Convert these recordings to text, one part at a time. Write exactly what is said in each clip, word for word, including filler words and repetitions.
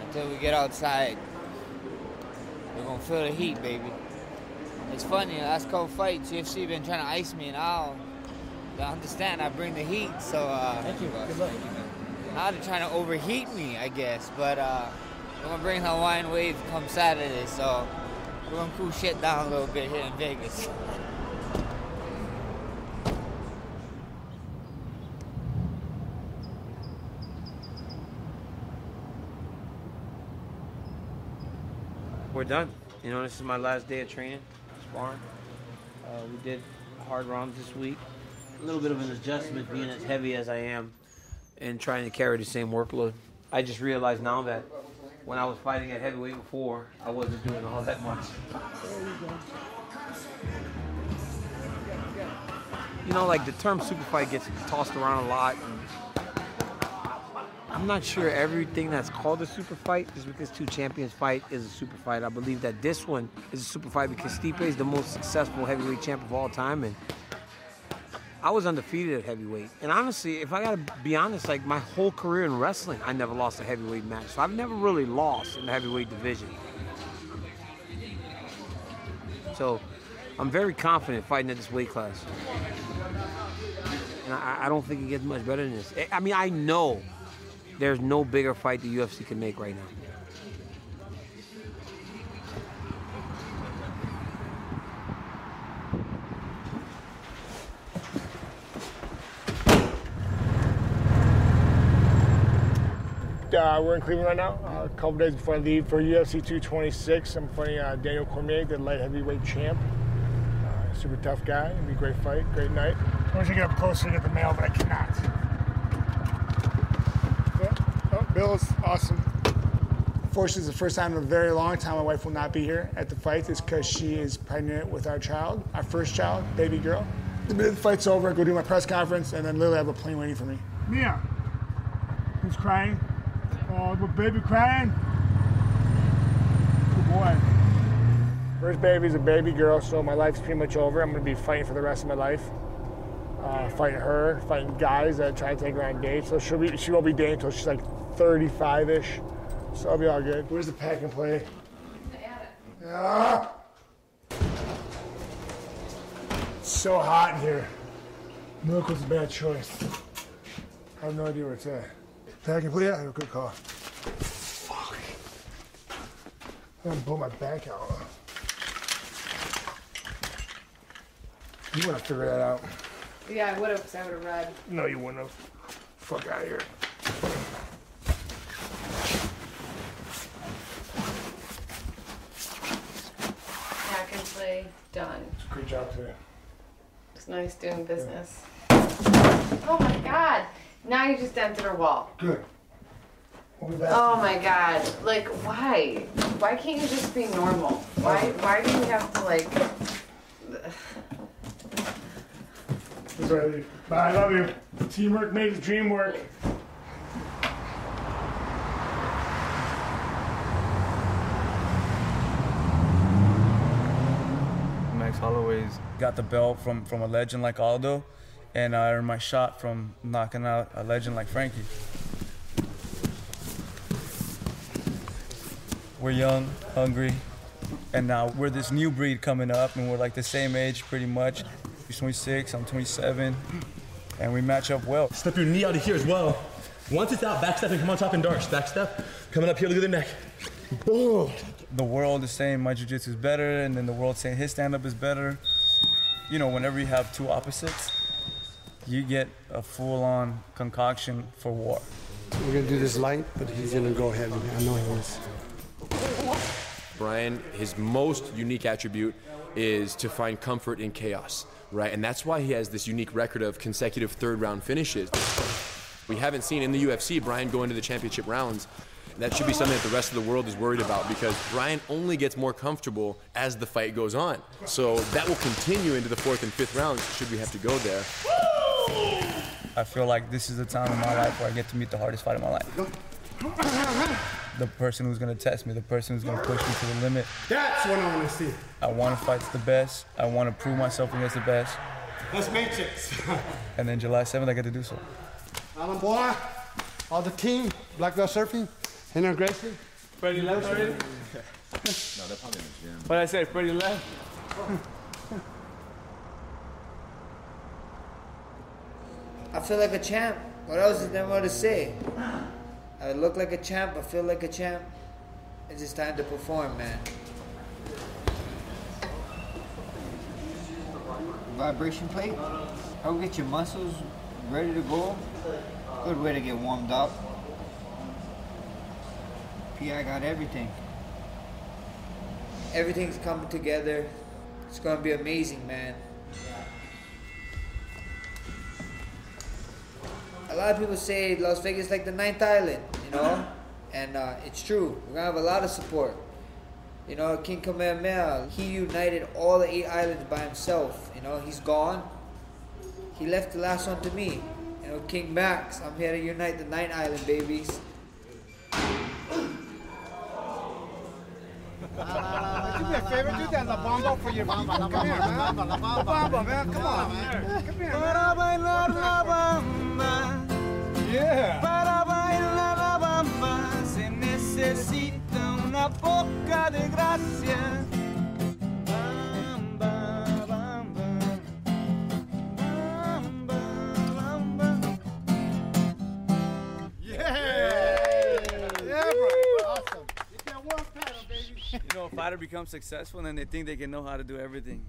until we get outside. We're gonna feel the heat, baby. It's funny, last couple fights, U F C been trying to ice me, and now I understand I bring the heat, so uh, thank you. Good luck. Now they're trying to overheat me, I guess, but uh, we're gonna bring Hawaiian Wave come Saturday, so we're gonna cool shit down a little bit here in Vegas. We're done. You know, this is my last day of training, sparring. Uh, we did hard rounds this week. A little bit of an adjustment being as heavy as I am and trying to carry the same workload. I just realized now that when I was fighting at heavyweight before, I wasn't doing all that much. You know, like the term super fight gets tossed around a lot. And I'm not sure everything that's called a super fight is because two champions fight is a super fight. I believe that this one is a super fight because Stipe is the most successful heavyweight champ of all time, and I was undefeated at heavyweight. And honestly, if I gotta be honest, like my whole career in wrestling, I never lost a heavyweight match. So I've never really lost in the heavyweight division. So I'm very confident fighting at this weight class. And I, I don't think it gets much better than this. I mean, I know there's no bigger fight the U F C can make right now. Uh, we're in Cleveland right now, uh, a couple days before I leave for U F C two twenty-six. I'm fighting uh, Daniel Cormier, the light heavyweight champ. Uh, super tough guy. It'll be a great fight, great night. I wish I could get up closer to get the mail, but I cannot. Yeah. Oh, Bill's awesome. Unfortunately, it's the first time in a very long time my wife will not be here at the fight. It's because she is pregnant with our child, our first child, baby girl. The minute the fight's over, I go do my press conference, and then literally have a plane waiting for me. Mia, who's crying? Oh, the baby crying? Good boy. First baby's a baby girl, so my life's pretty much over. I'm gonna be fighting for the rest of my life. Uh, fighting her, fighting guys that try to take her on dates. So she'll be, she won't be dating until she's like thirty-five-ish. So I'll be all good. Where's the pack and play? Ah! It's so hot in here. Milk was a bad choice. I have no idea where it's at. Pack and play? Yeah, good call. Fuck. I'm gonna blow my back out. You wanna figure that out? Yeah, I would have, because I would have read. No, you wouldn't have. Fuck out of here. Pack and play, done. Great job today. It's nice doing business. Yeah. Oh my God. Now you just dented her wall. Good. We'll be back. Oh my God. Like, why? Why can't you just be normal? Why Why do you have to, like... That's right, leave. Bye, I love you. Teamwork makes the dream work. Max Holloway's got the belt from, from a legend like Aldo, and I earned my shot from knocking out a legend like Frankie. We're young, hungry, and now we're this new breed coming up, and we're like the same age pretty much. He's twenty-six, I'm twenty-seven, and we match up well. Step your knee out of here as well. Once it's out, back step and come on top and darts. Back step, coming up here, look at the neck. Boom. The world is saying my jiu-jitsu is better, and then the world saying his stand-up is better. You know, whenever you have two opposites, you get a full-on concoction for war. We're gonna do this light, but he's gonna go heavy. I know he is. Brian, his most unique attribute is to find comfort in chaos, right? And that's why he has this unique record of consecutive third-round finishes. We haven't seen in the U F C Brian go into the championship rounds. And that should be something that the rest of the world is worried about, because Brian only gets more comfortable as the fight goes on. So that will continue into the fourth and fifth rounds should we have to go there. I feel like this is the time in my life where I get to meet the hardest fight of my life. The person who's gonna test me, the person who's gonna push me to the limit. That's what I want to see. I want to fight the best. I want to prove myself against the best. Let's Matrix. And then July seventh, I get to do so. Alan Boy, all the team, Black Belt Surfing, Henry Gracie, Freddie left already? No, they're probably in the gym. What did I say? Freddie left? I feel like a champ. What else is there more to say? I look like a champ. I feel like a champ. It's just time to perform, man. Vibration plate. Help get your muscles ready to go. Good way to get warmed up. P I got everything. Everything's coming together. It's gonna be amazing, man. A lot of people say Las Vegas is like the ninth island, you know? And uh, it's true. We're gonna have a lot of support. You know, King Kamehameha, he united all the eight islands by himself. You know, he's gone. He left the last one to me. You know, King Max, I'm here to unite the ninth island, babies. Do me a favor, do that La Bamba for your people. Come here, man. La Bamba, man. Come on, man. Come here, Para bailar la bamba. Yeah. Para bailar la bamba se necesita una poca de gracia. Bamba, bamba. Bamba, bamba. Yeah. Yeah, bro. Awesome. Get that one paddle, baby. You know, a fighter becomes successful and then they think they can know how to do everything.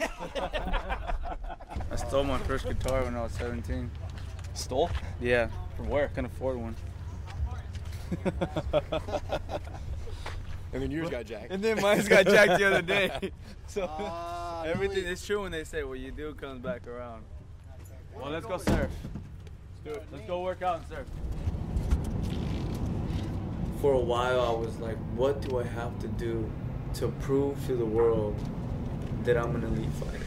I stole my first guitar when I was seventeen. Stole? Yeah. From where? Couldn't afford one. And then yours got jacked. And then mine got jacked the other day. So Uh, everything is true when they say what you do comes back around. Well, let's go surf. Let's do it. Let's go work out and surf. For a while, I was like, what do I have to do to prove to the world that I'm an elite fighter?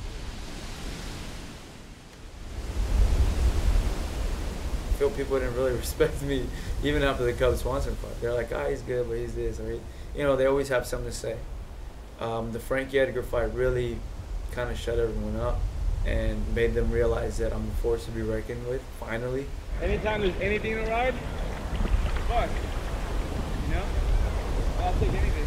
I feel people didn't really respect me even after the Cubs Swanson fight. They're like, ah, oh, he's good, but he's this, or he, you know, they always have something to say. Um, the Frankie Edgar fight really kind of shut everyone up and made them realize that I'm a force to be reckoned with, finally. Anytime there's anything to ride, fuck. You know? I'll take anything.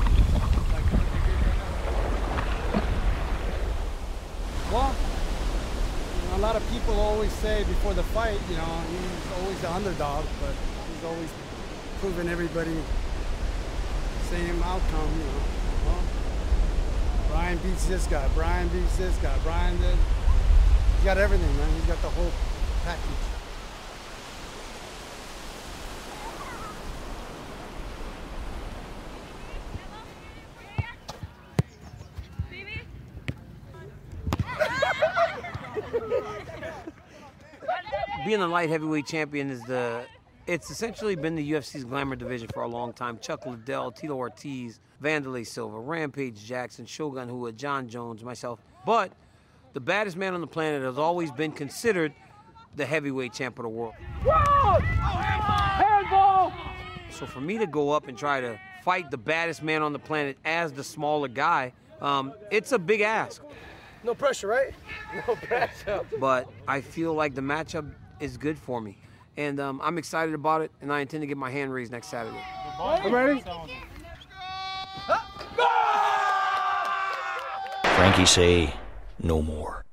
Well, you know, a lot of people always say before the fight, you know, he's always the underdog, but he's always proving everybody same outcome, you know. Well, Brian beats this guy, Brian beats this guy, Brian did. He's got everything, man. He's got the whole package. Being a light heavyweight champion is the, it's essentially been the U F C's glamour division for a long time. Chuck Liddell, Tito Ortiz, Vanderlei Silva, Rampage Jackson, Shogun Rua, John Jones, myself. But the baddest man on the planet has always been considered the heavyweight champ of the world. Handball! So for me to go up and try to fight the baddest man on the planet as the smaller guy, um, it's a big ask. No pressure, right? No pressure. But I feel like the matchup is good for me. And um, I'm excited about it, and I intend to get my hand raised next Saturday. I'm ready? Frankie say no more.